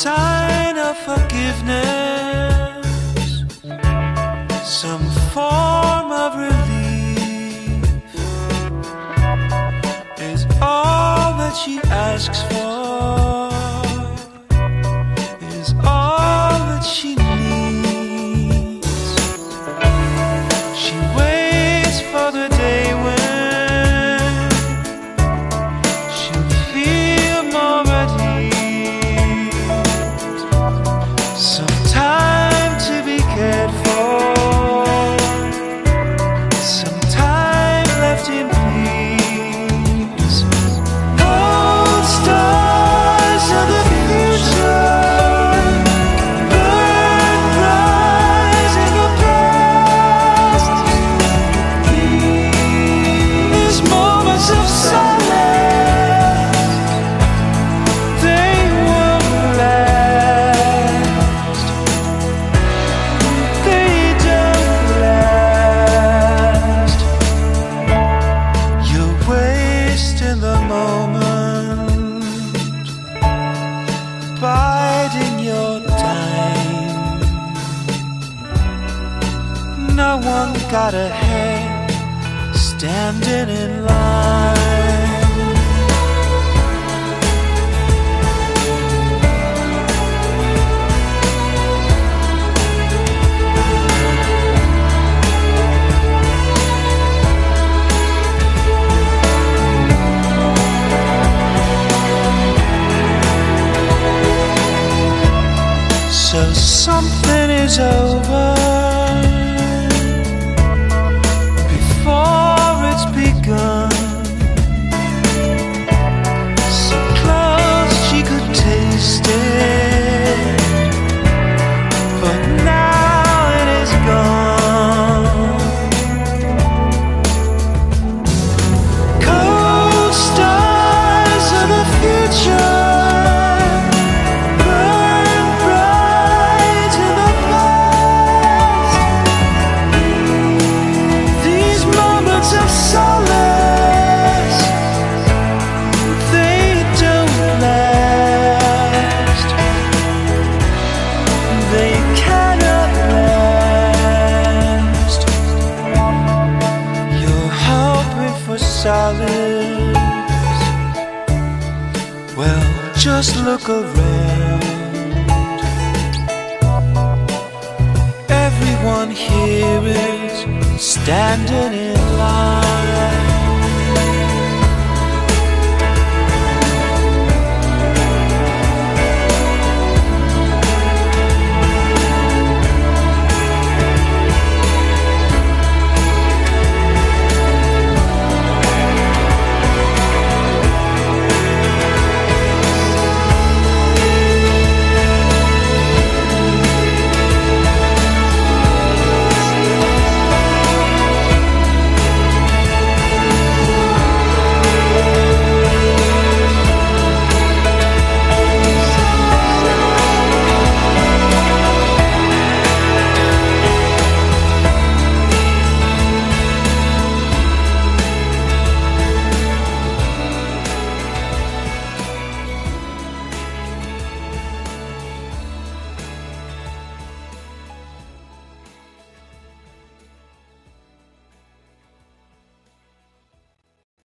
sign of forgiveness, some form of relief is all that she asks for, is all that she needs. She waits for the day when she'll feel more at ease, some time to be cared for, some time left in peace. Cold stars of the future burn bright in the past. These moments of silence, they won't last. They don't last. You're wasting the moment, biding your time. No one got ahead, standing in line. So something is over before it's begun. So close she could taste it, but now it is gone. Cold stars of the future burn bright in the past. These moments of solace, they don't last. They cannot last. You're hoping for solace. Well, just look around. Everyone here is standing in line.